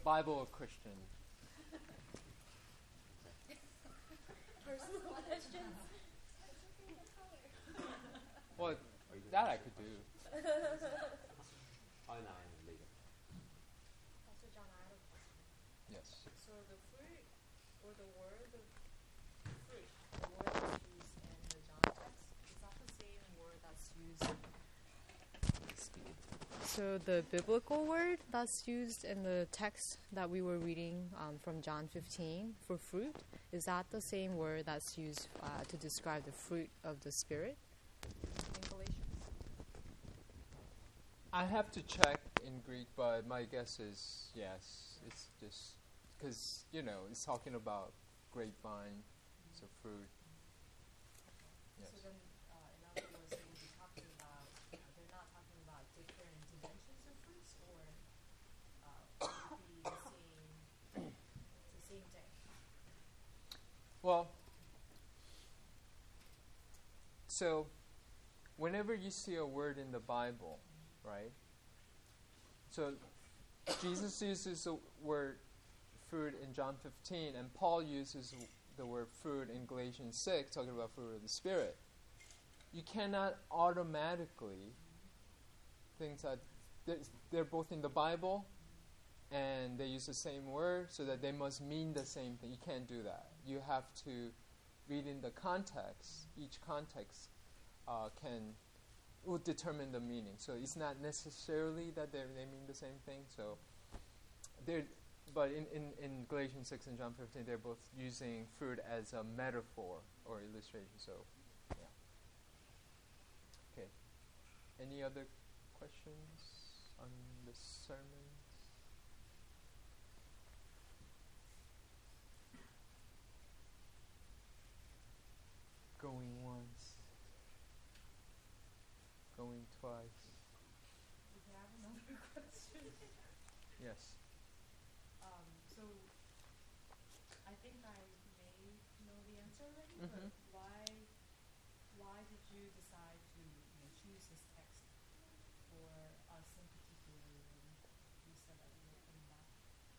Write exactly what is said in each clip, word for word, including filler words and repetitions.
Bible or Christian? Personal questions. Well, that I could do. Oh, no, later. Also, John, I have a question. Yes. So the fruit, or the word of fruit, the word that's used in the John text, is that the same word that's used? So the biblical word that's used in the text that we were reading um, from John fifteen for fruit, is that the same word that's used uh, to describe the fruit of the Spirit in Galatians? I have to check in Greek, but my guess is yes. It's just because, you know, it's talking about grapevine, so fruit. Yes. So then, uh, in other words, they would be talking about, uh, they're not talking about different dimensions of fruits, or uh, would it be the same, it's the same thing? Well, so whenever you see a word in the Bible, right? So Jesus uses the word fruit in John fifteen, and Paul uses the word fruit in Galatians six, talking about fruit of the Spirit. You cannot automatically think that they're both in the Bible and they use the same word, so that they must mean the same thing. You can't do that. You have to read in the context. Each context uh, can will determine the meaning. So it's not necessarily that they they mean the same thing. So they're, but in, in, in Galatians six and John fifteen, they're both using fruit as a metaphor or illustration. So, yeah. Okay. Any other questions on the sermons? Going once. Going twice. Okay, I have another question. Yes. Um, so, I think I may know the answer already, Mhm. but why, why did you decide to, you know, choose this text for us in particular when you said that you were coming back?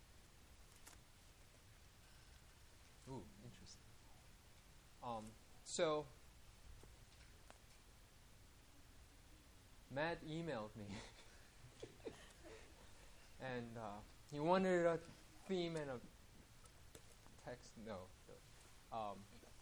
Ooh, interesting. Um, so Matt emailed me, and uh, he wanted a theme and a text. No, um,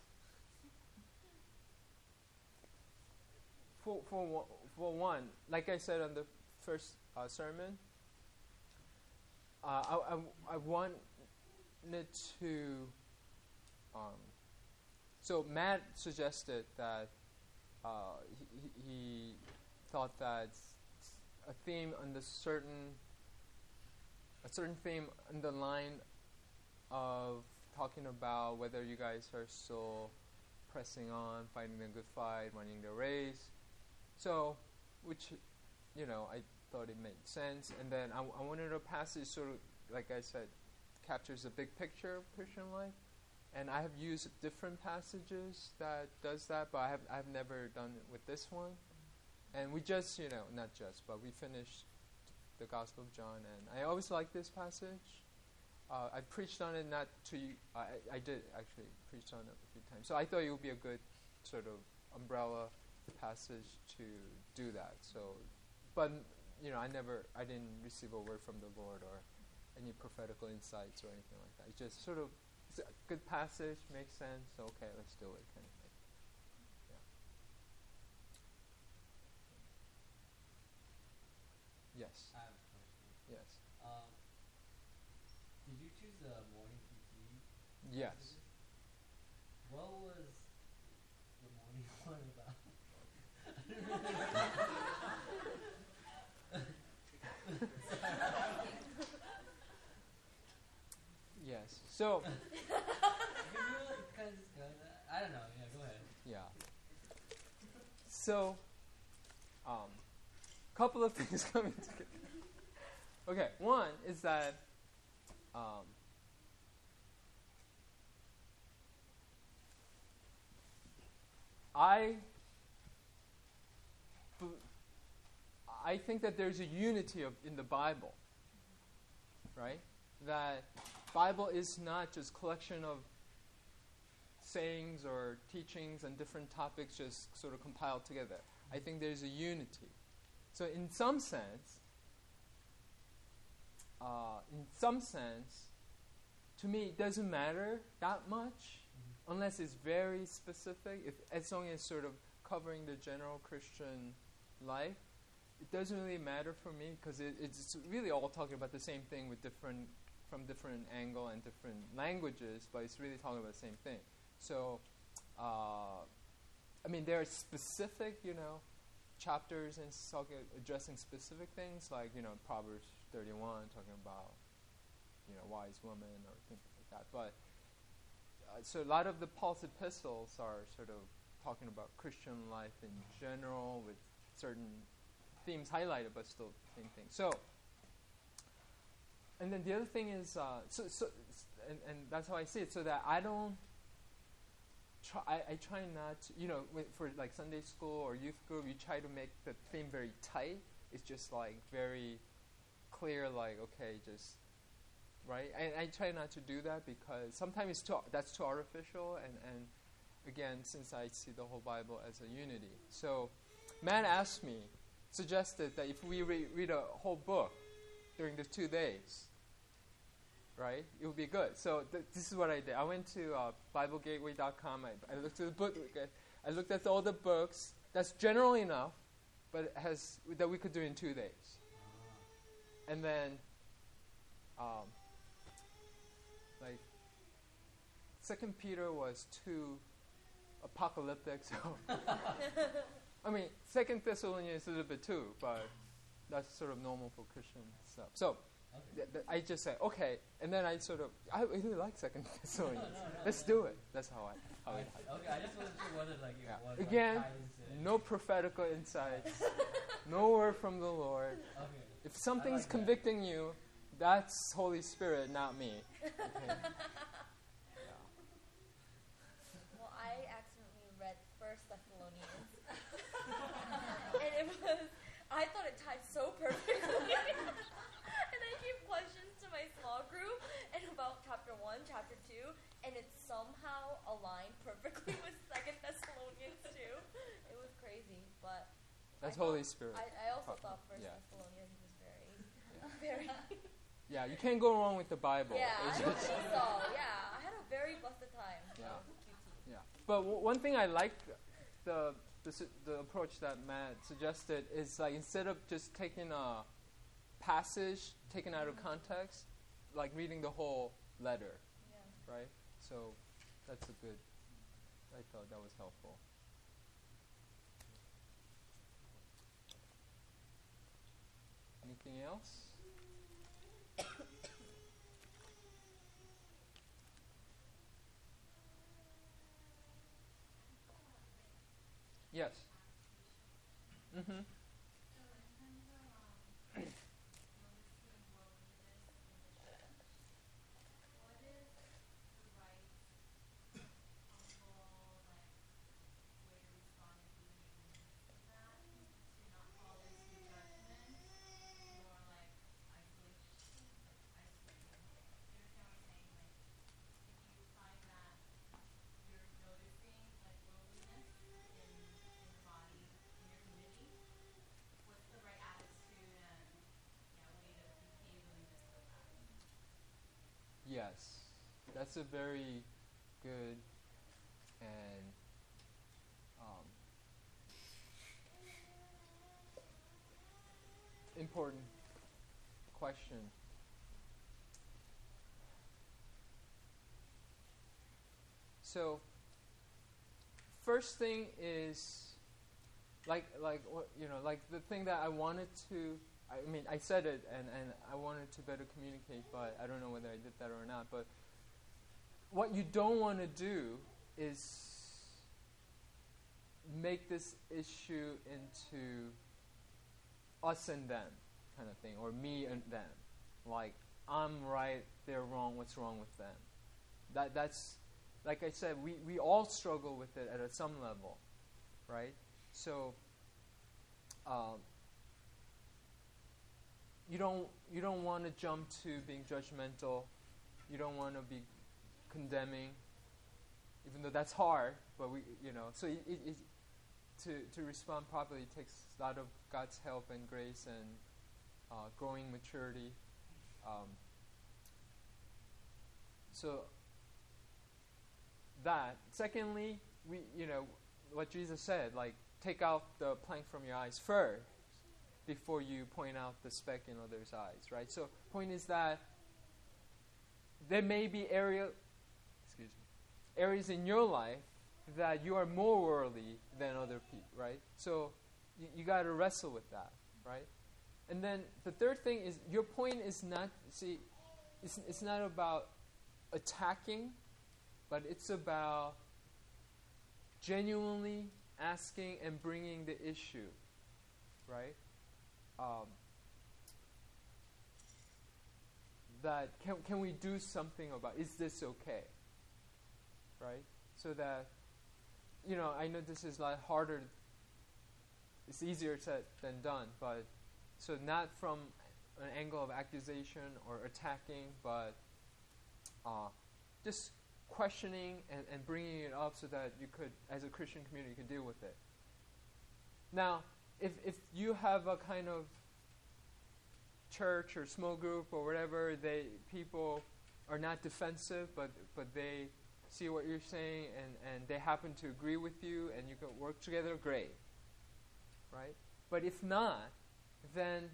for for one, for one, like I said on the first uh, sermon, uh, I, I I wanted to. Um, so Matt suggested that uh, he, he thought that a theme on the certain a certain theme on the line of talking about whether you guys are still pressing on, fighting the good fight, running the race. So, which, you know, I thought it made sense. And then I, I wanted a passage sort of, like I said, captures the big picture of Christian life. And I have used different passages that does that, but I have I've never done it with this one. And we just, you know, not just, but we finished the Gospel of John, and I always like this passage. Uh, I preached on it, not to you. I, I did actually preach on it a few times. So I thought it would be a good sort of umbrella passage to do that. So, but you know, I never, I didn't receive a word from the Lord or any prophetical insights or anything like that. It just sort of, it's a good passage, makes sense. So okay, let's do it, kind of thing. Yeah. Yes. I have a question. Yes. Um, did you choose the morning P T? Yes. What was the morning one about? Yes. So. I don't know. Yeah, go ahead. Yeah. So, um, couple of things coming together. Okay, one is that um, I I think that there's a unity of, in the Bible, right? that Bible is not just collection of sayings or teachings and different topics just sort of compiled together. I think there's a unity. So in some sense, uh, in some sense, to me, it doesn't matter that much Mm-hmm. unless it's very specific. If as long as sort of covering the general Christian life, it doesn't really matter for me because it, it's really all talking about the same thing with different, from different angle and different languages, but it's really talking about the same thing. So, uh, I mean, there are specific, you know, chapters and talking, addressing specific things, like, you know, Proverbs thirty-one, talking about, you know, wise woman or things like that. But uh, so a lot of the Paul's epistles are sort of talking about Christian life in general with certain themes highlighted, but still same thing. So, and then the other thing is, uh, so, so and, and that's how I see it, so that I don't try, I, I try not to, you know, with, for like Sunday school or youth group, you try to make the theme very tight. It's just like very clear, like, okay, just, right? And I try not to do that because sometimes it's too, that's too artificial, and, and again, since I see the whole Bible as a unity. So Matt asked me, suggested that if we re- read a whole book during the two days, right, it would be good. So th- this is what I did. I went to uh, Bible Gateway dot com. I, I looked at the book. I looked at all the books. That's general enough, but it has that we could do in two days. And then, um, like, Second Peter was too apocalyptic, so. I mean, Second Thessalonians is a little bit too, but that's sort of normal for Christian stuff. So Okay. th- th- I just say, okay, and then I sort of, I really like Second Thessalonians. No, no, no, Let's no. do it. That's how I, how I I, see. Okay, I just wasn't sure whether like it Yeah. was Again, like ties and no prophetical insights, no word from the Lord. Okay. If something's like that. convicting you, that's Holy Spirit, not me. Okay. Well, I accidentally read First Thessalonians, and it was, I thought it tied so perfectly. And I gave questions to my small group and about chapter one, chapter two, and it somehow aligned perfectly with Second Thessalonians too. It was crazy, but That's I thought- Holy Spirit. I, I also Pro- thought First yeah. Thessalonians was very, very. Yeah, you can't go wrong with the Bible. Yeah, It's I don't just- think so. Yeah, I had a very blessed time. So Yeah. Q T. Yeah, but w- one thing I like the the, su- the approach that Matt suggested is like instead of just taking a passage taken out of context, like reading the whole letter, Yeah. right? So that's a good. I thought that was helpful. Anything else? Yes. Mm-hmm. Yes, that's a very good and um, important question. So, first thing is, like, like what you know, like the thing that I wanted to. I mean, I said it, and, and I wanted to better communicate, but I don't know whether I did that or not. But what you don't want to do is make this issue into us and them kind of thing, or me and them. Like, I'm right, they're wrong, what's wrong with them? That That's, like I said, we, we all struggle with it at a, some level, right? So, um, you don't you don't want to jump to being judgmental. You don't want to be condemning, even though that's hard. But we, you know, so it, it, it, to to respond properly takes a lot of God's help and grace and uh, growing maturity. Um, so that. Secondly, we you know what Jesus said, like take out the plank from your eyes first before you point out the speck in others' eyes, right? So point is that there may be area, excuse me, areas in your life that you are more worldly than other people, right? So you, you got to wrestle with that, right? And then the third thing is your point is not, see, it's, it's not about attacking, but it's about genuinely asking and bringing the issue, right? Um, that can can we do something about? Is this okay? Right? So that, you know, I know this is a lot harder. It's easier said than done, but so not from an angle of accusation or attacking, but uh, just questioning and, and bringing it up so that you could, as a Christian community, you could deal with it. Now, if if you have a kind of church or small group or whatever, they people are not defensive, but but they see what you're saying and, and they happen to agree with you and you can work together, great. Right? But if not, then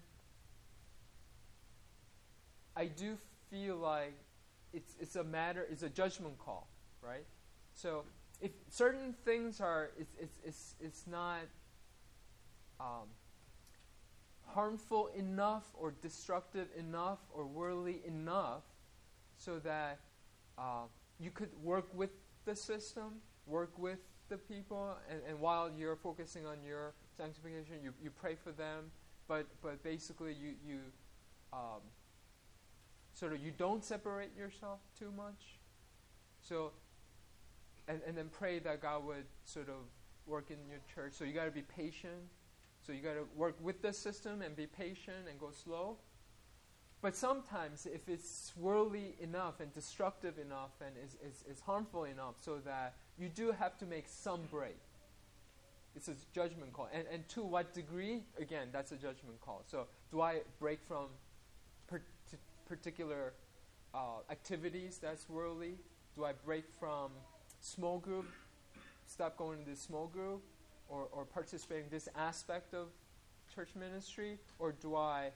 I do feel like it's it's a matter, it's a judgment call, right? So if certain things are, it's it's it's, it's not um, harmful enough or destructive enough or worldly enough so that uh, you could work with the system, work with the people, and, and while you're focusing on your sanctification, you, you pray for them, but but basically you, you um, sort of you don't separate yourself too much. So and, and then pray that God would sort of work in your church. So you got to be patient. So you got to work with the system and be patient and go slow. But sometimes if it's worldly enough and destructive enough and is, is, is harmful enough so that you do have to make some break. It's a judgment call. And, and to what degree? Again, that's a judgment call. So do I break from per- t- particular uh, activities that's worldly? Do I break from small group, stop going to this small group? Or, or participate in this aspect of church ministry, or do I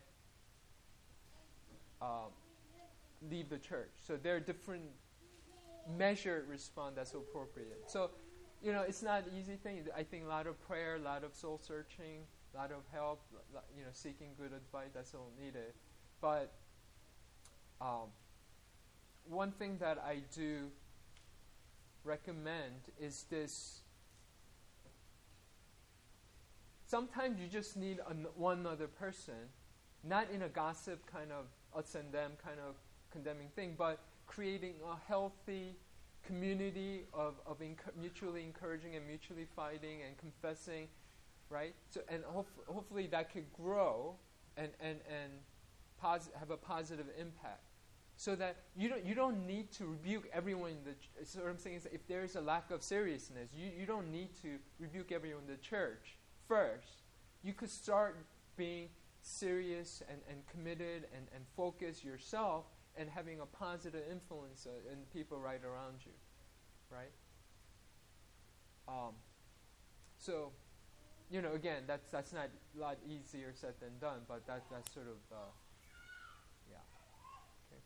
um, leave the church? So there are different measured response that's appropriate. So, you know, it's not an easy thing. I think a lot of prayer, a lot of soul searching, a lot of help, you know, seeking good advice, that's all needed. But um, one thing that I do recommend is this. Sometimes you just need an, one other person, not in a gossip kind of us and them kind of condemning thing, but creating a healthy community of, of enc- mutually encouraging and mutually fighting and confessing, right? So and hof- hopefully that could grow and and and pos- have a positive impact, so that you don't you don't need to rebuke everyone in the. Ch- so what I'm saying is, that if there is a lack of seriousness, you you don't need to rebuke everyone in the church. First, you could start being serious and, and committed and, and focused yourself and having a positive influence uh, in people right around you, right? Um, so, you know, again, that's that's not a lot easier said than done, but that that's sort of, uh, yeah. Okay.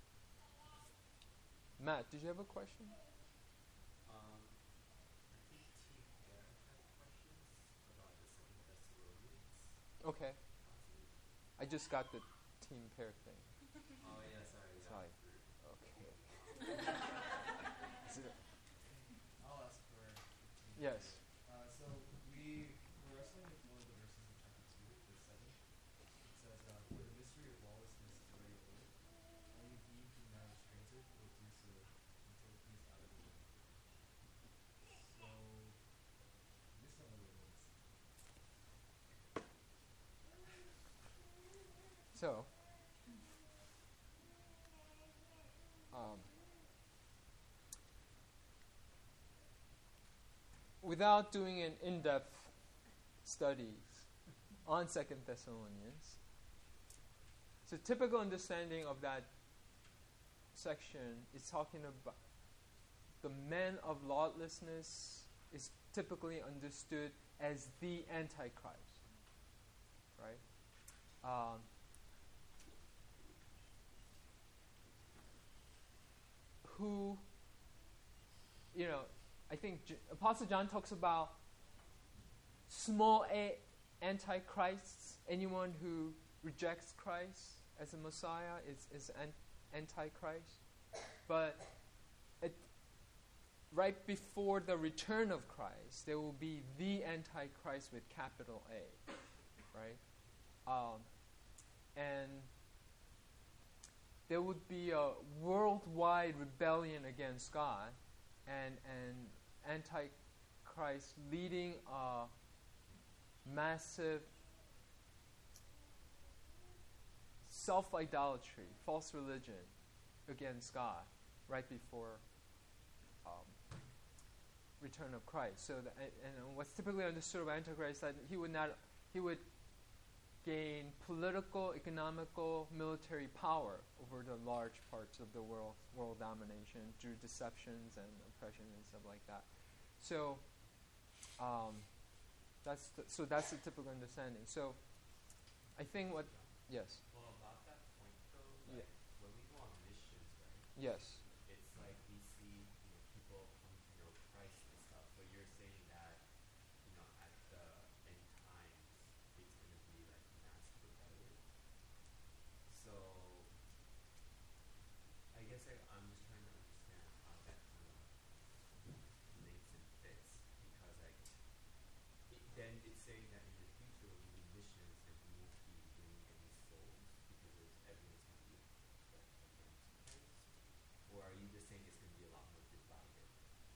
Matt, did you have a question? Okay. I just got the team pair thing. Oh yeah, sorry. Yeah. Sorry. Okay. Is it- I'll ask for. yes. Uh, so we were wrestling with one of the verses in chapter two, verse seven. It says, uh, "For the mystery of lawlessness is already old. Only he who now restrains it will do so until he is out of the way." So I just don't know what it means. So, without doing an in-depth studies on Second Thessalonians, so typical understanding of that section is talking about the men of lawlessness is typically understood as the Antichrist, right? Um, who, you know, I think J- Apostle John talks about small a antichrists. Anyone who rejects Christ as a Messiah is, is an antichrist. But it, right before the return of Christ, there will be the Antichrist with capital A, right? Um, and there would be a worldwide rebellion against God, and and Antichrist leading a massive self-idolatry, false religion against God right before um, return of Christ. So, that, and what's typically understood of Antichrist is that he would not, he would gain political, economical, military power over the large parts of the world, world domination through deceptions and oppression and stuff like that. So, um, that's the, so that's the typical understanding. So, I think what, yes, Well, about that point though, Yeah. like when we go on missions, right? yes. It's like we see, you know, people come to know Christ and stuff, but you're saying that, you know, at the end times, it's going to be like mass rebellion. So, I guess I, I'm just trying to understand how that kind of links and fits, because like, it, then it's saying that in the future when we do missions, that we won't be winning any souls because there's everyone's going to be like against Christ, or are you just saying it's going to be a lot more divided?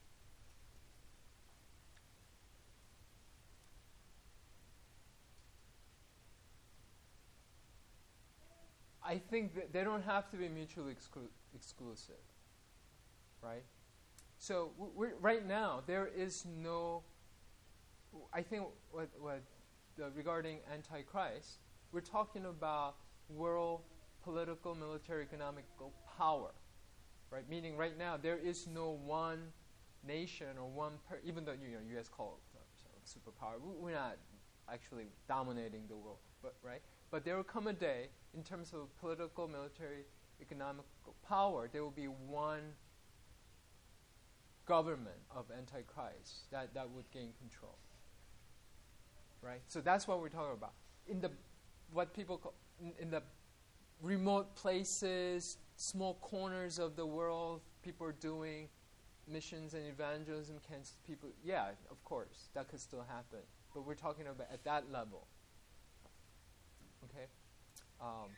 I think that they don't have to be mutually exclu- exclusive, right? So w- we're, right now there is no. I think what what the, regarding Antichrist, we're talking about world political, military, economical power, right? Meaning right now there is no one nation or one per, even though you know U S call it uh, superpower, we- we're not actually dominating the world, but right. But there will come a day, in terms of political, military, economic power, there will be one government of Antichrist that, that would gain control. Right? So that's what we're talking about. In the, what people call, in, in the remote places, small corners of the world, people are doing missions and evangelism against people. Yeah, of course, that could still happen. But we're talking about at that level. Okay? Um,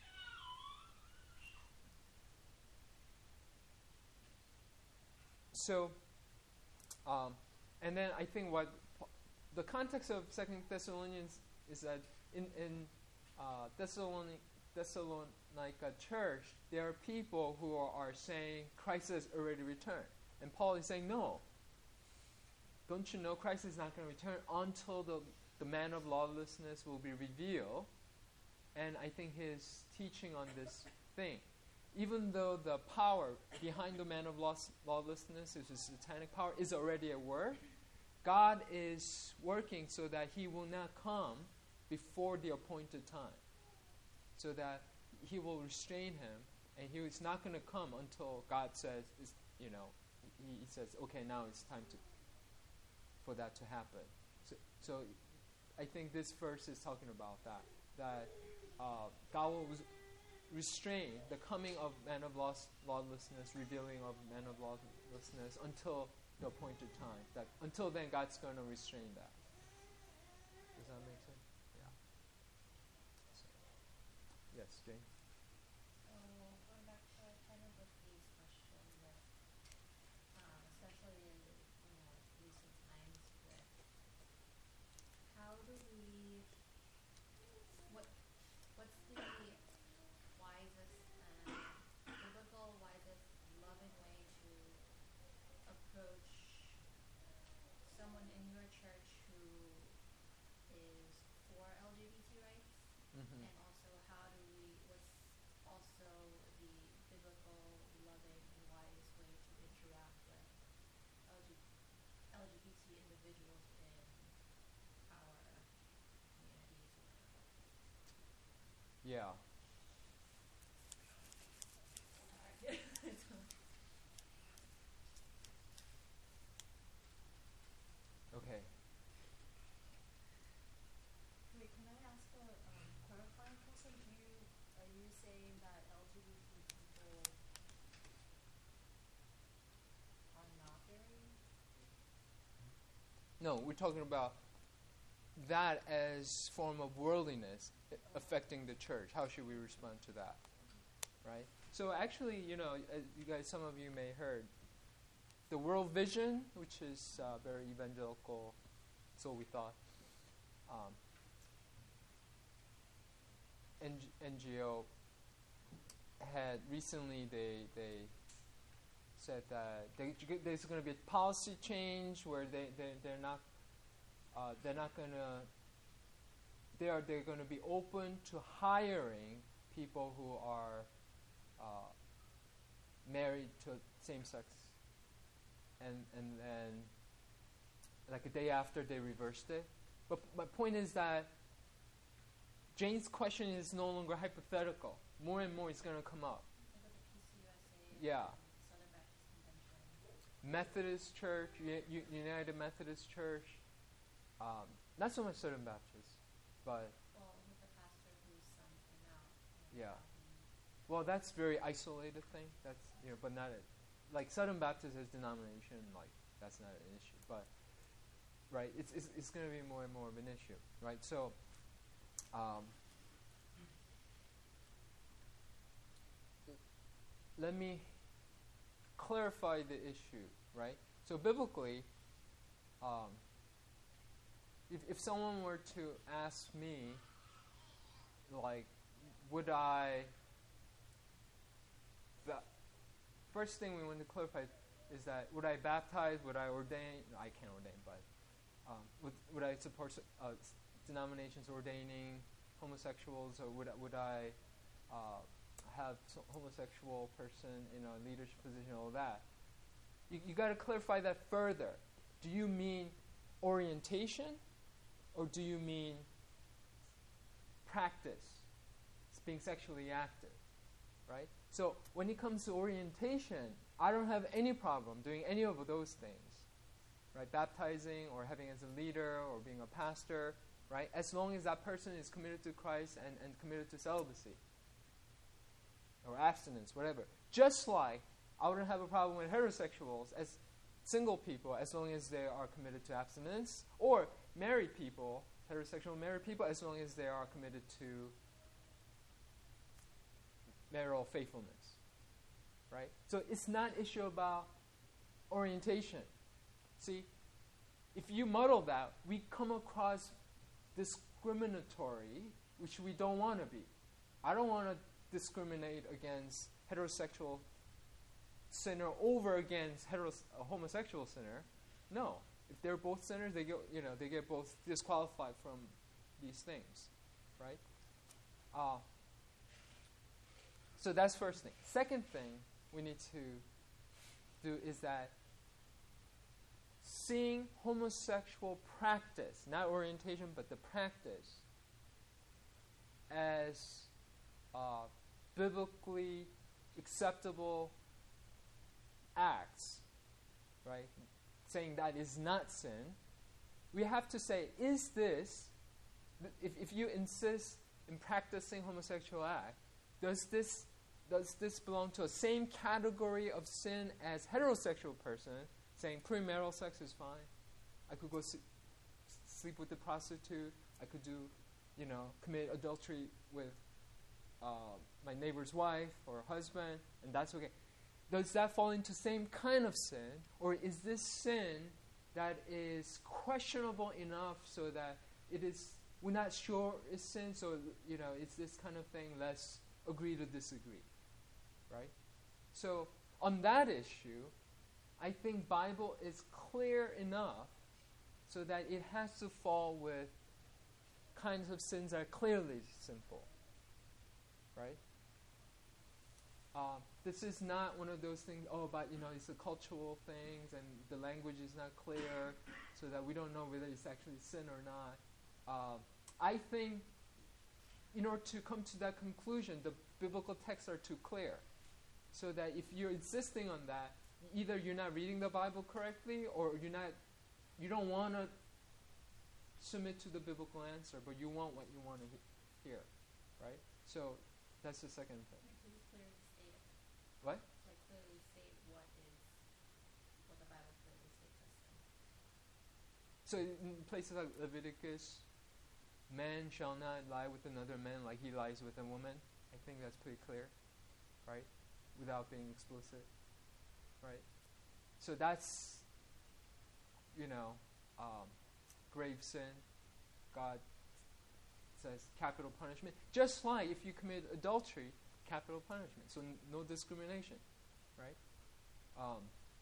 so, um, and then I think what the context of Second Thessalonians is that in, in uh, Thessalonic, Thessalonica church, there are people who are, are saying Christ has already returned. And Paul is saying, no. Don't you know Christ is not going to return until the, the man of lawlessness will be revealed? And I think his teaching on this thing, even though the power behind the man of laws, lawlessness, is a satanic power, is already at work, God is working so that he will not come before the appointed time. So that he will restrain him, and he is not going to come until God says, is, you know, he, he says, okay, now it's time to for that to happen. So, so I think this verse is talking about that, that uh, God will res- restrain the coming of man of laws, lawlessness, revealing of man of lawlessness until the appointed time. That until then, God's going to restrain that. Does that make sense? Yeah. So, yes, Jane. So going back to kind of with these questions, that, um, especially in you know recent times, with how do we, what what's the wisest and biblical, wisest, loving way to approach someone in Mhm. and also how do we, what's also the biblical, loving, and wise way to interact with L G, L G B T individuals in our communities or Yeah. Okay. Wait, can I ask a um, clarifying question? Do you are you saying that L G B T people are not very? No, we're talking about that as form of worldliness i- affecting the church. How should we respond to that? Right? So actually, you know, uh, you guys, some of you may heard the World Vision, which is uh, very evangelical, so we thought. Um, N G- N G O had recently they they said that they, there's going to be a policy change where they they they're not uh, they're not going to they are they're going to be open to hiring people who are uh, married to same sex, and and then like a day after they reversed it. But my point is that Jane's question is no longer hypothetical. More and more it's going to come up. with the P C U S A Yeah. and Southern Baptist Convention. Methodist Church, U- U- United Methodist Church, um, not so much Southern Baptist, but Well, with the pastor whose son came out. and Yeah. talking. well, that's very isolated thing. That's you know, but not a, like Southern Baptist as denomination, like that's not an issue. But right, it's it's, it's going to be more and more of an issue, right? So. Um, let me clarify the issue, right? So biblically, um, if, if someone were to ask me, like, would I, the first thing we want to clarify is that would I baptize, would I ordain, no, I can't ordain, but um, would, would I support uh, denominations ordaining homosexuals, or would, would I uh, have some homosexual person in a leadership position, all that? You, you got to clarify that further. Do you mean orientation, or do you mean practice, it's being sexually active, right? So when it comes to orientation, I don't have any problem doing any of those things, right? Baptizing or having as a leader or being a pastor, right? As long as that person is committed to Christ and, and committed to celibacy or abstinence, whatever. Just like I wouldn't have a problem with heterosexuals as single people as long as they are committed to abstinence, or married people, heterosexual married people, as long as they are committed to marital faithfulness, right? So it's not an issue about orientation. See, if you muddle that, we come across discriminatory, which we don't want to be. I don't want to discriminate against heterosexual sinner over against heteros- a homosexual sinner. No, if they're both sinners, they get you know they get both disqualified from these things, right? Uh, so that's first thing. Second thing we need to do is that seeing homosexual practice, not orientation, but the practice, as uh, biblically acceptable acts, right? Saying that is not sin. We have to say, is this, if, if you insist in practicing homosexual act, does this does this belong to the same category of sin as heterosexual person saying premarital sex is fine? I could go s- sleep with the prostitute. I could do, you know, commit adultery with uh, my neighbor's wife or husband, and that's okay. Does that fall into same kind of sin, or is this sin that is questionable enough so that it is we're not sure is sin? So you know, it's this kind of thing. Let's agree to disagree, right? So on that issue, I think Bible is clear enough so that it has to fall with kinds of sins are clearly sinful, right? Uh, this is not one of those things, oh, but, you know, it's the cultural things and the language is not clear so that we don't know whether it's actually sin or not. Uh, I think in order to come to that conclusion, the biblical texts are too clear. So that if you're insisting on that, either you're not reading the Bible correctly or you're not, you don't want to submit to the biblical answer, but you want what you want to he- hear, right? So that's the second thing. Can you clearly state it? What? Like clearly state what is what the Bible clearly states as sin. So in places like Leviticus, man shall not lie with another man like he lies with a woman. I think that's pretty clear, right? Without being explicit, right? So that's, you know, um, grave sin. God says capital punishment. Just like if you commit adultery, capital punishment. So n- no discrimination, right? Um,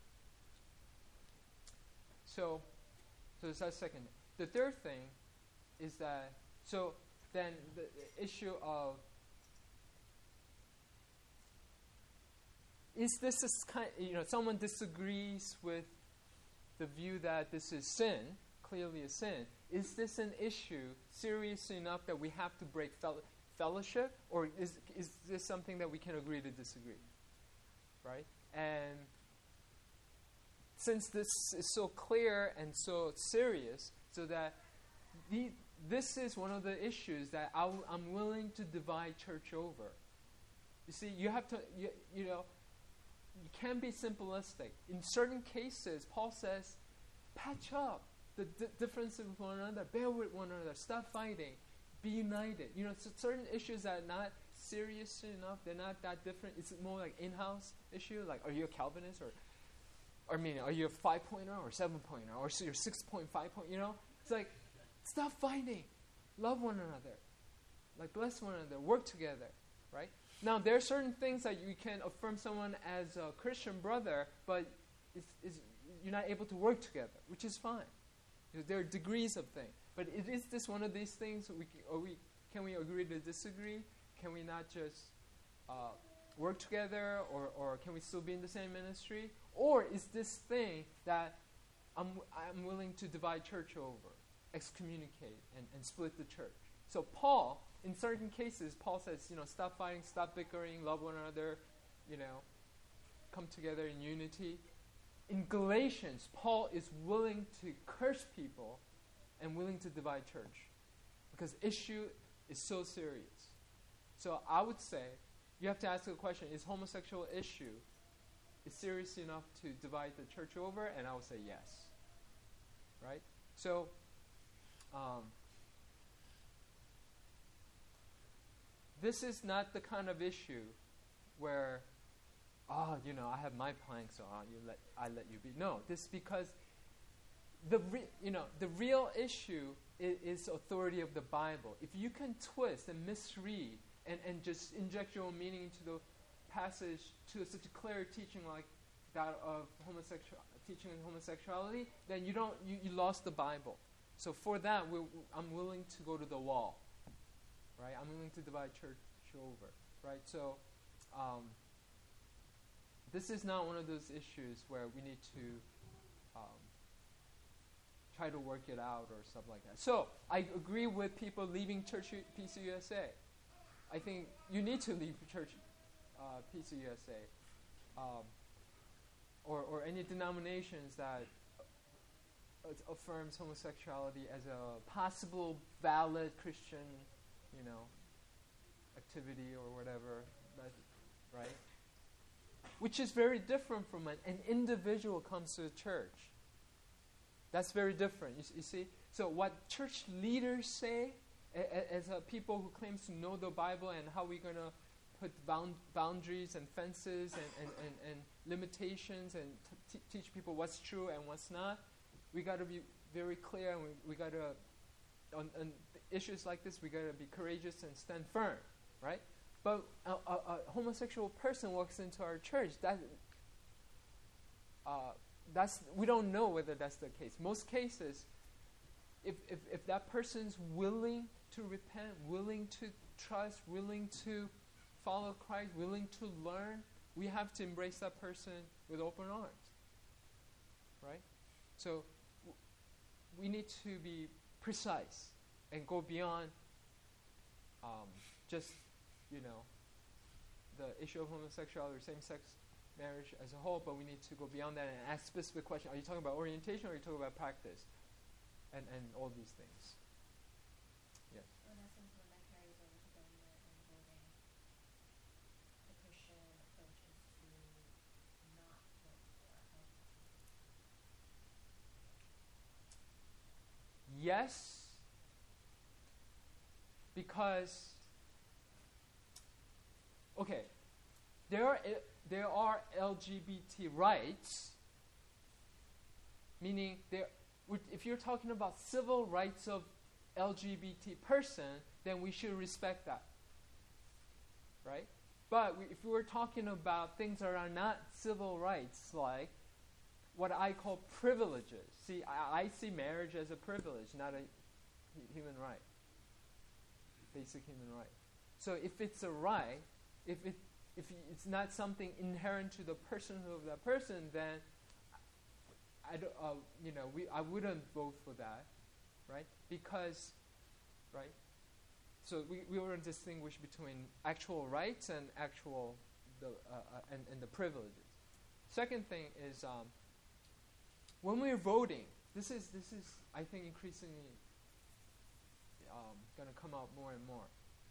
so, so that's the second. The third thing is that, so then the, the issue of, is this a kind, you know, someone disagrees with the view that this is sin, clearly a sin. Is this an issue serious enough that we have to break fel- fellowship, or is is this something that we can agree to disagree, right? And since this is so clear and so serious, so that the, this is one of the issues that I w- I'm willing to divide church over. You see, you have to, you, you know, you can't be simplistic. In certain cases, Paul says, patch up the d- differences with one another, bear with one another, stop fighting, be united. You know, so certain issues that are not serious enough, they're not that different. It's more like in-house issue, like are you a Calvinist or, or I mean, are you a five point oh or seven point oh or so you're six point five, you know? It's like, stop fighting, love one another, like bless one another, work together, right? Now, there are certain things that you can affirm someone as a Christian brother, but it's, it's, you're not able to work together, which is fine. There are degrees of things. But it, is this one of these things, we, or we, can we agree to disagree? Can we not just uh, work together, or, or can we still be in the same ministry? Or is this thing that I'm, I'm willing to divide church over, excommunicate, and, and split the church? So Paul, in certain cases, Paul says, you know, stop fighting, stop bickering, love one another, you know, come together in unity. In Galatians, Paul is willing to curse people and willing to divide church because issue is so serious. So I would say you have to ask the question, is homosexual issue is serious enough to divide the church over? And I would say yes. Right? So um, this is not the kind of issue where, oh, you know, I have my plank, so uh, you let I let you be. No, this is because the re- you know the real issue is, is authority of the Bible. If you can twist and misread and, and just inject your own meaning into the passage to a, such a clear teaching like that of homosexual teaching of homosexuality, then you don't you, you lost the Bible. So for that, we, I'm willing to go to the wall. Right, I'm willing to divide church over. Right, so. Um, This is not one of those issues where we need to um, try to work it out or stuff like that. So I agree with people leaving Church U- P C U S A. I think you need to leave Church uh, P C U S A, um, or or any denominations that uh, affirms homosexuality as a possible valid Christian, you know, activity or whatever. That, right. Which is very different from an, an individual comes to the church. That's very different, you, you see. So what church leaders say, a, a, as a people who claims to know the Bible and how we're going to put bound, boundaries and fences and, and, and, and limitations and t- teach people what's true and what's not, we got to be very clear, and we, we got to, on, on issues like this, we got to be courageous and stand firm, right? But a, a, a homosexual person walks into our church. That uh, that's we don't know whether that's the case. Most cases, if, if if that person's willing to repent, willing to trust, willing to follow Christ, willing to learn, we have to embrace that person with open arms. Right? So w- we need to be precise and go beyond um, just, you know, the issue of homosexuality or same-sex marriage as a whole, but we need to go beyond that and ask specific questions. Are you talking about orientation or are you talking about practice? And and all these things. Yes. So in essence, when that carries over to government and voting, the Christian approach is to not vote for a L G B T. Yes, because okay, there are I- there are L G B T rights, meaning there. If you're talking about civil rights of L G B T person, then we should respect that, right? But we, if we were talking about things that are not civil rights, like what I call privileges. See, I, I see marriage as a privilege, not a hu- human right, basic human right. So if it's a right, if it if it's not something inherent to the personhood of that person, then I don't, uh, you know, we I wouldn't vote for that, right? Because, right? So we we want to distinguish between actual rights and actual the uh, uh, and and the privileges. Second thing is um, when we're voting. This is this is I think increasingly um, going to come out more and more.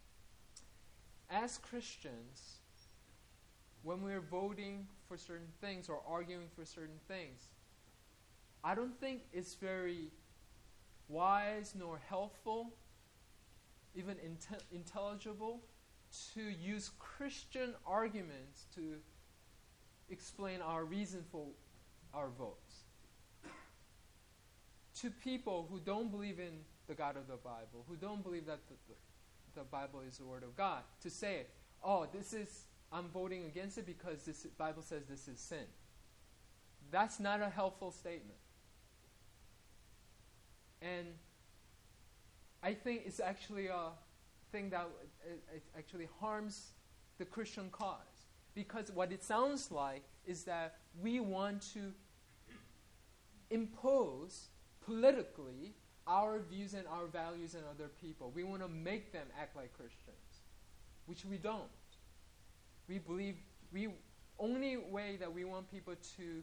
As Christians, when we're voting for certain things or arguing for certain things, I don't think it's very wise nor helpful, even inte- intelligible, to use Christian arguments to explain our reason for our votes. To people who don't believe in the God of the Bible, who don't believe that the, the, the Bible is the Word of God, to say, oh, this is, I'm voting against it because this Bible says this is sin. That's not a helpful statement. And I think it's actually a thing that it, it actually harms the Christian cause. Because what it sounds like is that we want to impose politically our views and our values on other people. We want to make them act like Christians, which we don't. We believe we only way that we want people to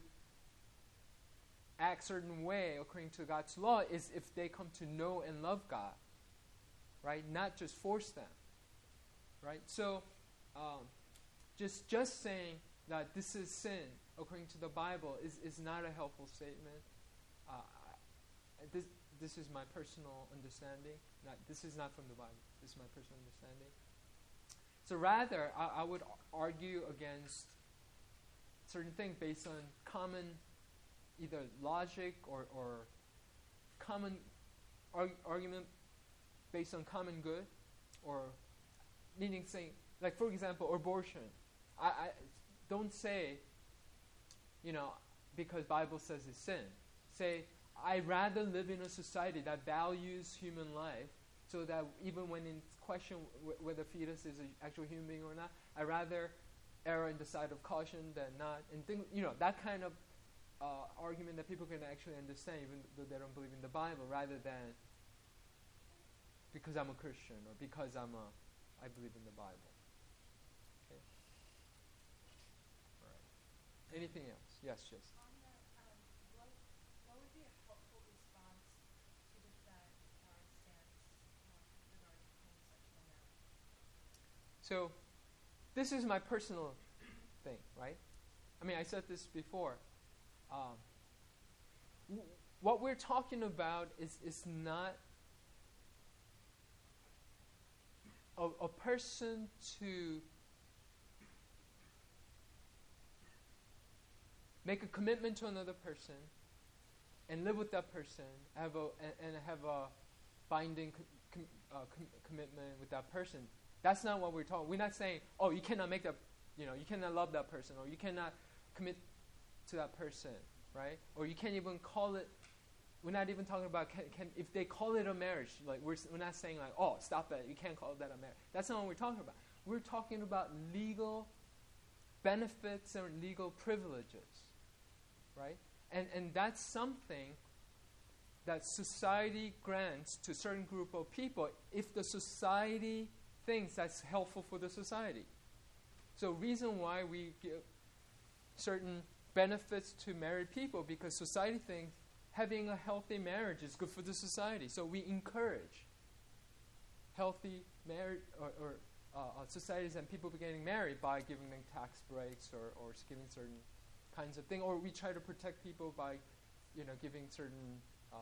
act certain way according to God's law is if they come to know and love God, right? Not just force them, right? So, um, just just saying that this is sin according to the Bible is, is not a helpful statement. Uh, this this is my personal understanding. Not, this is not from the Bible. This is my personal understanding. So rather, I, I would argue against certain things based on common, either logic or, or common arg- argument based on common good, or meaning saying, like for example, abortion. I, I don't say, you know, because Bible says it's sin. Say, I'd rather live in a society that values human life, so that even when in question w- whether fetus is an actual human being or not, I'd rather err on the side of caution than not. And think, you know, that kind of uh, argument that people can actually understand, even though they don't believe in the Bible, rather than because I'm a Christian or because I'm a, I believe in the Bible. Okay. All right. Anything else? Yes, yes. On that, um, what, what would be a helpful response to defend our stance um, regarding homosexual marriage? So, this is my personal thing, right? I mean, I said this before. Um, w- what we're talking about is, is not a, a person to make a commitment to another person and live with that person, have a and, and have a binding co- com, uh, com- commitment with that person. That's not what we're talking. We're not saying, oh, you cannot make that, you know, you cannot love that person, or you cannot commit to that person, right? Or you can't even call it we're not even talking about can, can if they call it a marriage, like we're, s- we're not saying like, oh, stop that, you can't call that a marriage. That's not what we're talking about. We're talking about legal benefits and legal privileges, right? And and that's something that society grants to a certain group of people if the society thinks that's helpful for the society. So reason why we give certain benefits to married people, because society thinks having a healthy marriage is good for the society. So we encourage healthy marriage or, or uh, uh, societies and people getting married by giving them tax breaks or, or giving certain kinds of things. Or we try to protect people by, you know, giving certain, uh,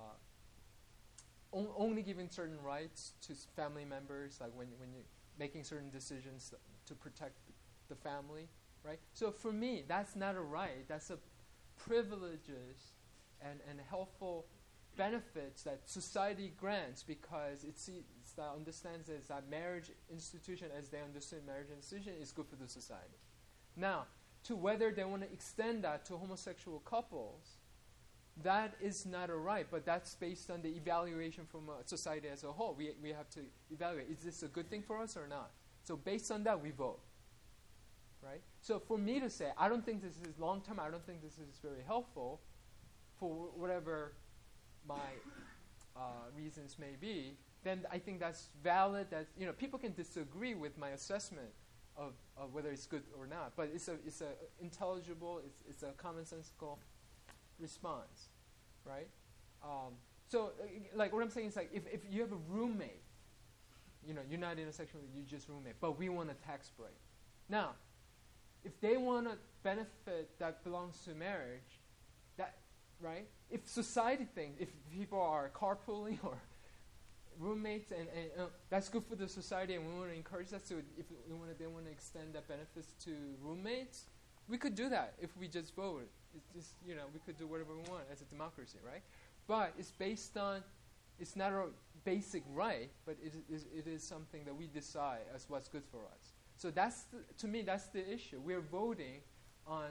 on, only giving certain rights to s- family members, like when, when you're making certain decisions to protect the family, right? So for me, that's not a right. That's a privileges and, and helpful benefits that society grants because it sees that understands as that marriage institution, as they understand marriage institution, is good for the society. Now, to whether they want to extend that to homosexual couples, that is not a right, but that's based on the evaluation from a society as a whole. We we have to evaluate, is this a good thing for us or not? So based on that, we vote. Right? So for me to say, I don't think this is long term, I don't think this is very helpful, for wh- whatever my uh, reasons may be, then I think that's valid. That, you know, people can disagree with my assessment of, of whether it's good or not, but it's a it's a intelligible, it's it's a commonsensical response, right? Um, so, uh, like what I'm saying is like if if you have a roommate, you know, you're not intersectional, you just roommate, but we want a tax break. Now, if they want a benefit that belongs to marriage, that, right? If society thinks, if people are carpooling or roommates, and, and uh, that's good for the society, and we want to encourage that. So if we want to, they want to extend that benefits to roommates, we could do that if we just vote. It's just, you know, we could do whatever we want as a democracy, right? But it's based on, it's not a basic right, but it is, it is something that we decide as what's good for us. So that's, the, to me, that's the issue. We're voting on,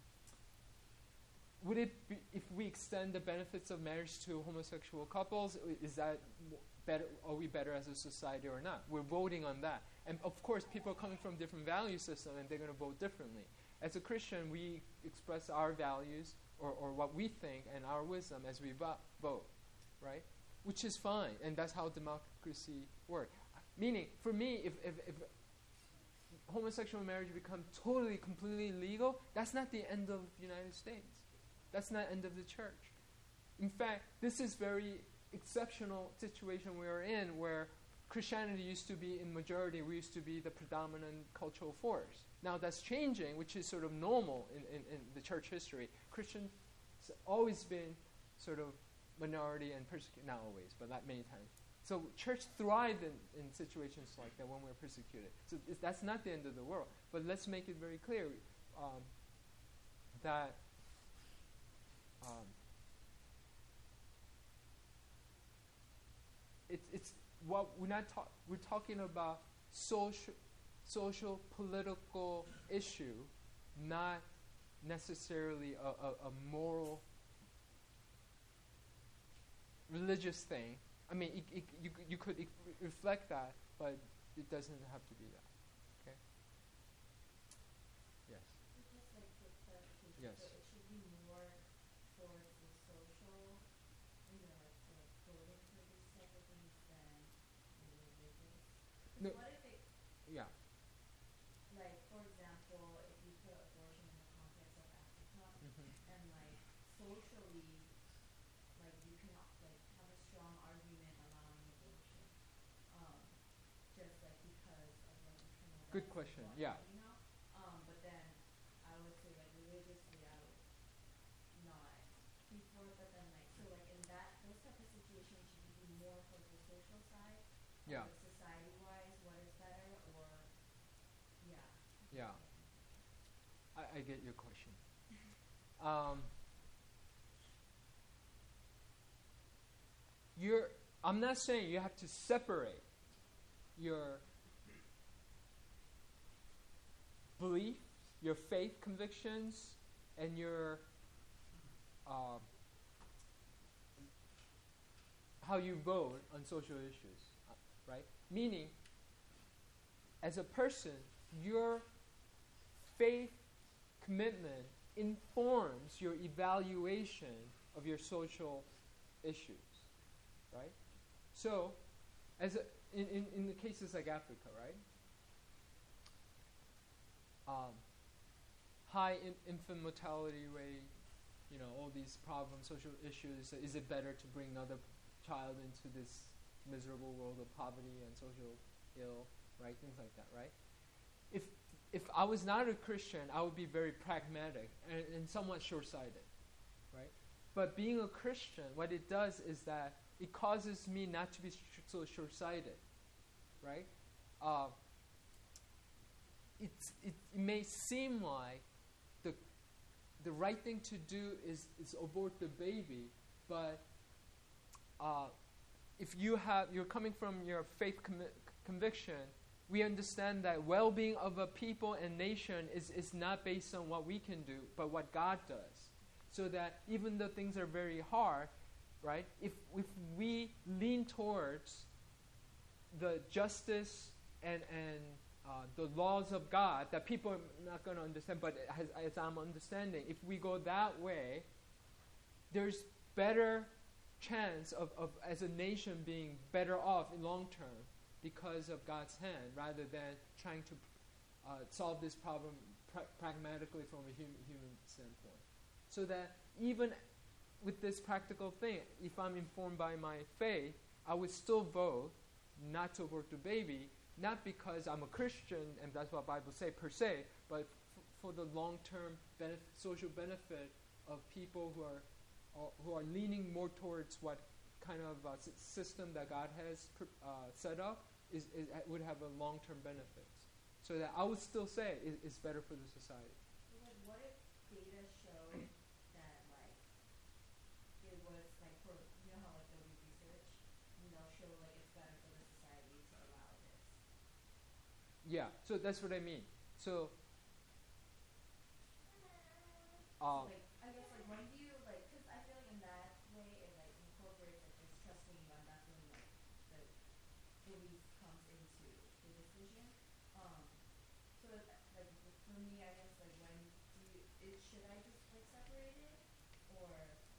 would it be, if we extend the benefits of marriage to homosexual couples, i- is that w- better, are we better as a society or not? We're voting on that. And of course, people are coming from different value systems, and they're going to vote differently. As a Christian, we express our values, or, or what we think, and our wisdom as we vo- vote, right? Which is fine, and that's how democracy works. Meaning, for me, if, if, if homosexual marriage become totally, completely legal, that's not the end of the United States. That's not end of the church. In fact, this is very exceptional situation we are in, where Christianity used to be in majority, we used to be the predominant cultural force. Now that's changing, which is sort of normal in, in, in the church history. Christians always been sort of minority and persecuted, not always, but not many times. So church thrived in, in situations like that when we're persecuted. So it's, that's not the end of the world. But let's make it very clear um, that um, it's it's what we're not talk, we're talking about social social political issue, not necessarily a, a, a moral religious thing. I mean, it, it, you, you could e- reflect that, but it doesn't have to be that. Okay? Yes. Just like quick clarification, Yes. so it should be more towards the social, you know, like, like voting for these type of things than the religious. 'Cause No. what if it, Yeah. like, for example, if you put abortion in the context of Africa, Mm-hmm. and like socially, like you cannot like have a strong argument allowing abortion, um, just like because of like internal Good rights question, and yeah. whatnot, you know. Um, but then I would say like religiously, I would not be for it. But then like so like in that those type of situations, should you be more towards the social side, Yeah. like society wise, what is better, or yeah. Yeah. I, I get your question. Um, you're, I'm not saying you have to separate your belief, your faith convictions, and your uh, how you vote on social issues, uh, right? Meaning, as a person, your faith commitment informs your evaluation of your social issues, right? So, as a, in, in, in the cases like Africa, right? Um, high in, infant mortality rate, you know, all these problems, social issues. Is it better to bring another child into this miserable world of poverty and social ill, right? Things like that, right? If if I was not a Christian, I would be very pragmatic and, and somewhat short-sighted, right? But being a Christian, what it does is that it causes me not to be sh- so short-sighted, right? Uh, it's, it, it may seem like the the right thing to do is, is abort the baby, but uh, if you have you're coming from your faith commi- conviction, we understand that well-being of a people and nation is, is not based on what we can do, but what God does. So that even though things are very hard, right, if if we lean towards the justice and and uh, the laws of God that people are not going to understand, but as, as I'm understanding, if we go that way, there's better chance of, of as a nation being better off in long term because of God's hand, rather than trying to uh, solve this problem pra- pragmatically from a hum- human standpoint. So that even with this practical thing, if I'm informed by my faith, I would still vote not to abort the baby, not because I'm a Christian and that's what Bible say per se, but f- for the long-term benef- social benefit of people who are uh, who are leaning more towards what kind of uh, s- system that God has pr- uh, set up is, is uh, would have a long-term benefits. So that I would still say is, is better for the society. Like, what if data show that, like, it was, like, for, you know how, like, they'll do research, and they'll show, like, it's better for the society to allow this? Yeah, so that's what I mean. So, uh, So, like, I guess, like, when do you, like, because I feel like in that way, it, like, incorporates, like, this trusting God, that's when, like, the belief comes into the decision. Um, so, it, like, for me, I guess, like, when do you, it, should I just, like, separate it? Or,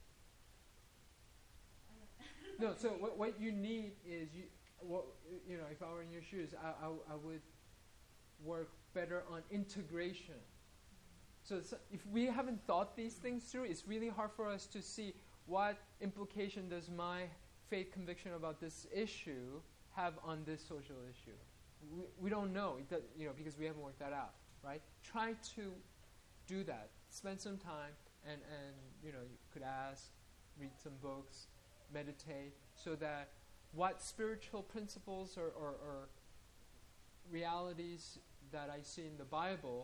I don't, I don't no, know. so what what you need is, you, what, you know, if I were in your shoes, I, I, I would work better on integration. So it's, if we haven't thought these things through, it's really hard for us to see what implication does my faith conviction about this issue have on this social issue. We, we don't know, it does, you know, because we haven't worked that out, right? Try to do that. Spend some time, and, and you know, you could ask, read some books, meditate, so that what spiritual principles or, or, or realities that I see in the Bible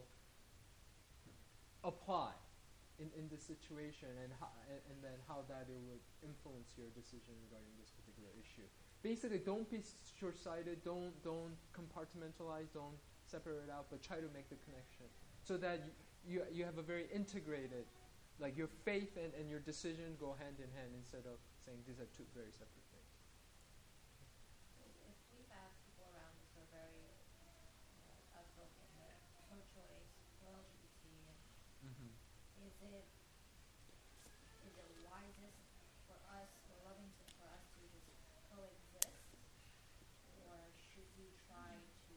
apply in, in this situation, and, how, and, and then how that it would influence your decision regarding this particular issue. Basically, don't be short-sighted, don't don't compartmentalize, don't separate it out, but try to make the connection so that you, you, you have a very integrated, like your faith and, and your decision go hand in hand instead of saying these are two very separate things. If we've asked people around us who are very you know, outspoken, they're pro-choice, pro-L G B T, and Mm-hmm. is it is it wisest for us or loving to, for us to just coexist, or should we try to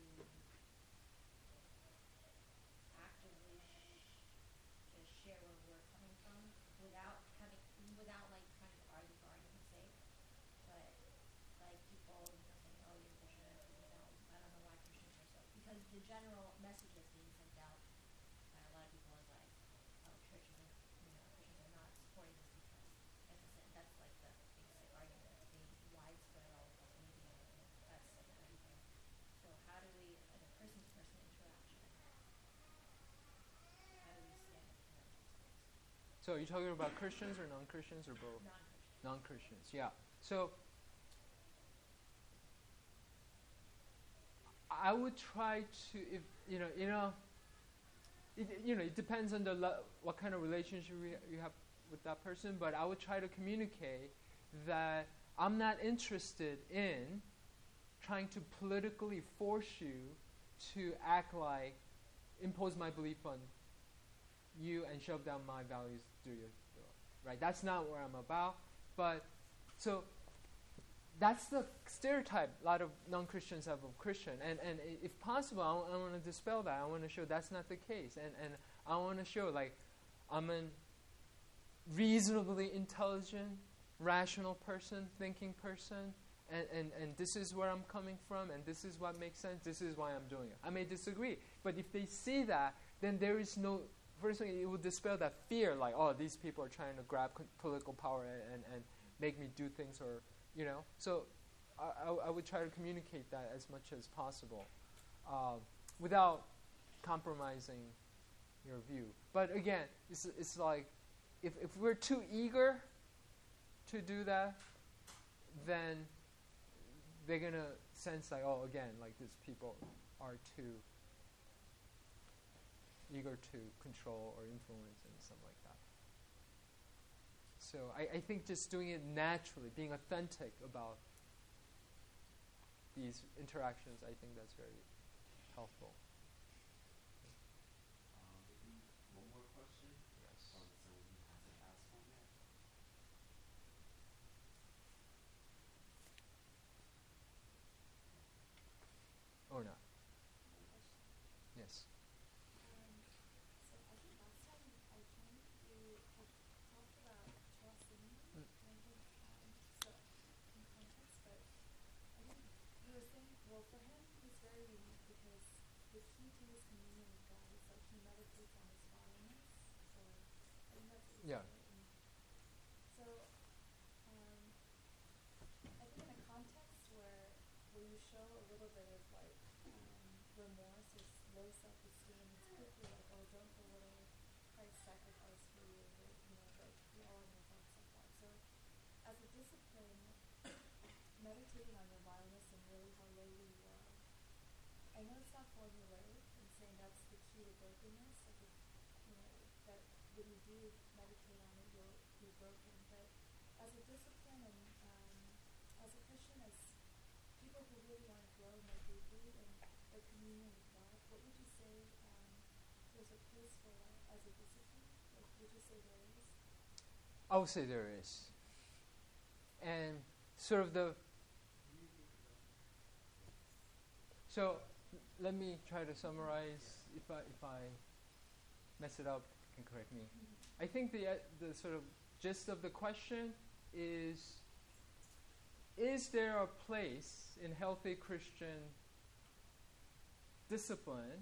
actively sh- just share where we're coming from without having without like trying to argue for argument's sake, but like people you know saying, oh, you're Christian, you know, I don't know why Christians are so, because the general message that's being sent out by a lot of people is like, oh, churches are, you know, Christians are not supporting this because it's a sin. That's like the basic argument that's being widespread all across media and the press and everything. So how do we, in a person-to-person interaction, how do we stand up to that space? So are you talking about Christians or non-Christians or both? Non-Christian. Non-Christians, yeah. So I would try to, if you know, you know, it, you know, it depends on the lo- what kind of relationship we, you have with that person. But I would try to communicate that I'm not interested in trying to politically force you to act like, impose my belief on you and shove down my values through your throat. Right? That's not what I'm about. But, so, that's the stereotype a lot of non-Christians have of Christian. And, and if possible, I, w- I want to dispel that. I want to show that's not the case. And, and I want to show, like, I'm a reasonably intelligent, rational person, thinking person, and, and, and this is where I'm coming from, and this is what makes sense, this is why I'm doing it. I may disagree, but if they see that, then there is no, first thing, it will dispel that fear, like, oh, these people are trying to grab co- political power and, and, and make me do things, or, you know. So I, I, I would try to communicate that as much as possible uh, without compromising your view. But again, it's, it's like, if, if we're too eager to do that, then they're going to sense like, oh, again, like these people are too eager to control or influence and something like that. So I, I think just doing it naturally, being authentic about these interactions, I think that's very helpful. Um, maybe one more question. Yes. Or someone who hasn't asked one yet. Or not? Yes. Um, so I think last time I came, you had talked about Charles Simeon, Mm. and I think, um, so in context, but I think you were saying, well, for him, he's very unique because the key to his communion with God is like he meditates on his vileness. So I think that's what you Yeah. said, right? And so um, I think in a context where where you show a little bit of like um, remorse or s- low self-esteem, it's quickly like, oh, don't belittle Christ's sacrifice for you, or you know, like we all know thoughts like that. So as a discipline, meditating on your vileness and really how lowly you are. I know it's not formulaic and saying that's the key to brokenness, like if, you know, that when you do meditate on it, you'll be broken. But as a discipline and um, as a Christian, as people who really want to grow more deeply in their communion with God, what would you say um, there's a place for that as a discipline? Like, would you say there is? I would say there is. And sort of the, so let me try to summarize. If I if I mess it up, you can correct me. I think the uh, the sort of gist of the question is: is there a place in healthy Christian discipline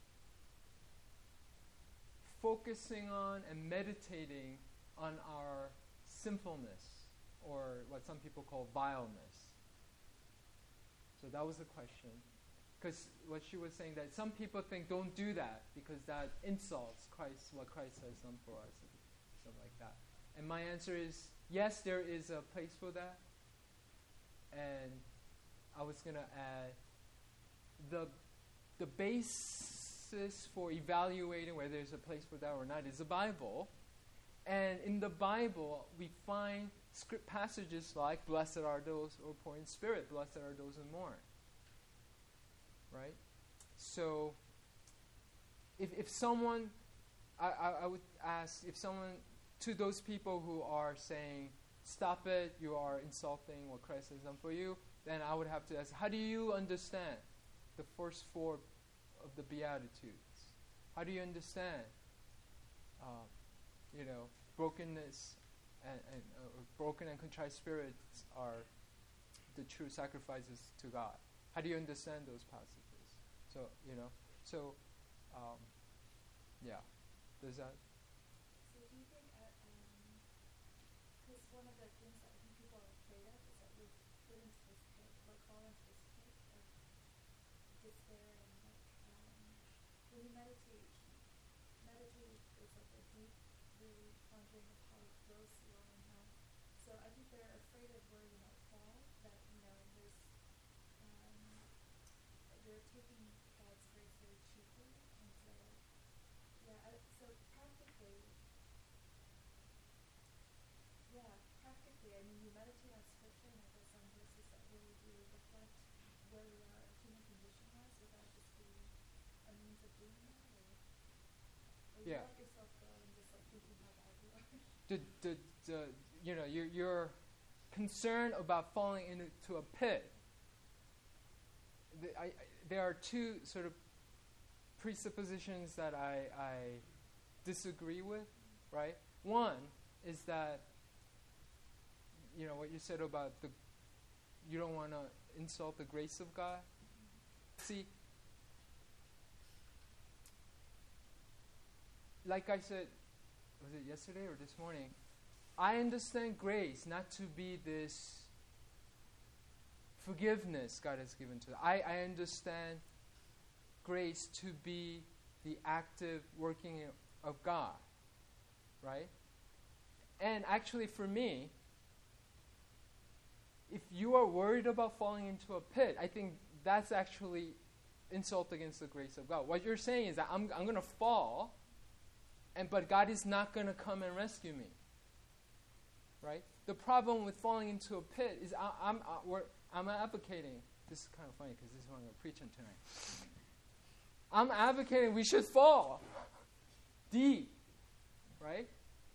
focusing on and meditating on our sinfulness, or what some people call vileness? So that was the question. Because what she was saying, that some people think don't do that because that insults Christ, what Christ has done for us, and something like that. And my answer is yes, there is a place for that. And I was going to add the the basis for evaluating whether there's a place for that or not is the Bible. And in the Bible, we find script passages like, blessed are those who are poor in spirit, blessed are those who mourn. Right? So, if if someone, I, I, I would ask, if someone, to those people who are saying, stop it, you are insulting what Christ has done for you, then I would have to ask, how do you understand the first four of the Beatitudes? How do you understand, uh, you know, brokenness and, and uh, broken and contrite spirits are the true sacrifices to God? How do you understand those passages? So, you know, so, um, yeah. Does that? So do you think, because one of the things that I think people are afraid of is that we're put into this pit, we're fall into this pit of despair and like, um, when you meditate, meditate is like a deep, really pondering of how gross you are and how, so I think they're afraid of where you might fall, that, you know, there's, um, they're taking God's grace very cheaply, and so, yeah, I, so practically, yeah, practically, I mean, you meditate on scripture, and I where we are human condition wise without just being a means of doing that, or, or you Yeah. let yourself go and just like thinking how bad you are. The, the, the, you know, you're, you're concerned about falling into a pit. The, I, I, there are two sort of presuppositions that I, I disagree with, right? One is that, you know, what you said about the, you don't want to insult the grace of God. See, like I said, was it yesterday or this morning? I understand grace not to be this forgiveness God has given to us. I, I understand grace to be the active working of God, right? And actually for me, if you are worried about falling into a pit, I think that's actually insult against the grace of God. What you're saying is that I'm, I'm going to fall, and but God is not going to come and rescue me, right? The problem with falling into a pit is I, I'm, I, we're, I'm advocating, this is kind of funny because this is what I'm going to preach on tonight. I'm advocating we should fall deep, right?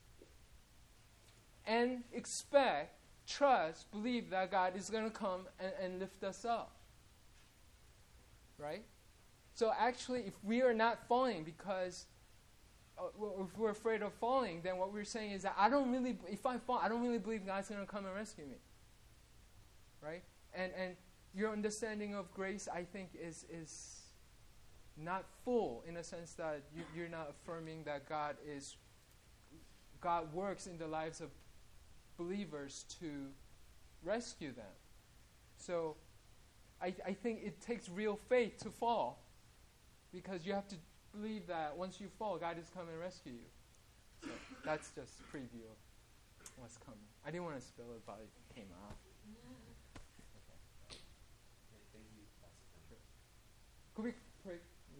And expect, trust, believe that God is going to come and, and lift us up, right? So actually, if we are not falling because, uh, well, if we're afraid of falling, then what we're saying is that I don't really, if I fall, I don't really believe God's going to come and rescue me, right? And and your understanding of grace, I think, is is not full in a sense that you, you're not affirming that God is, God works in the lives of believers to rescue them. So I, I think it takes real faith to fall, because you have to believe that once you fall, God is coming to rescue you. So that's just a preview of what's coming. I didn't want to spill it, but it came out. Okay. Okay, thank you, Pastor Tom. Sure. Could we pray?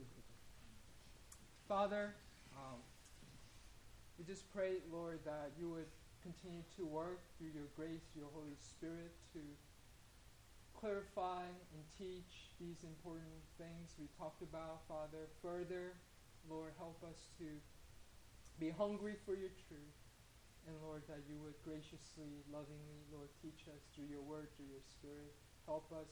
Father, um, we just pray, Lord, that you would continue to work through your grace, your Holy Spirit, to clarify and teach these important things we talked about, Father. Further, Lord, help us to be hungry for your truth. And Lord, that you would graciously, lovingly, Lord, teach us through your word, through your Spirit. Help us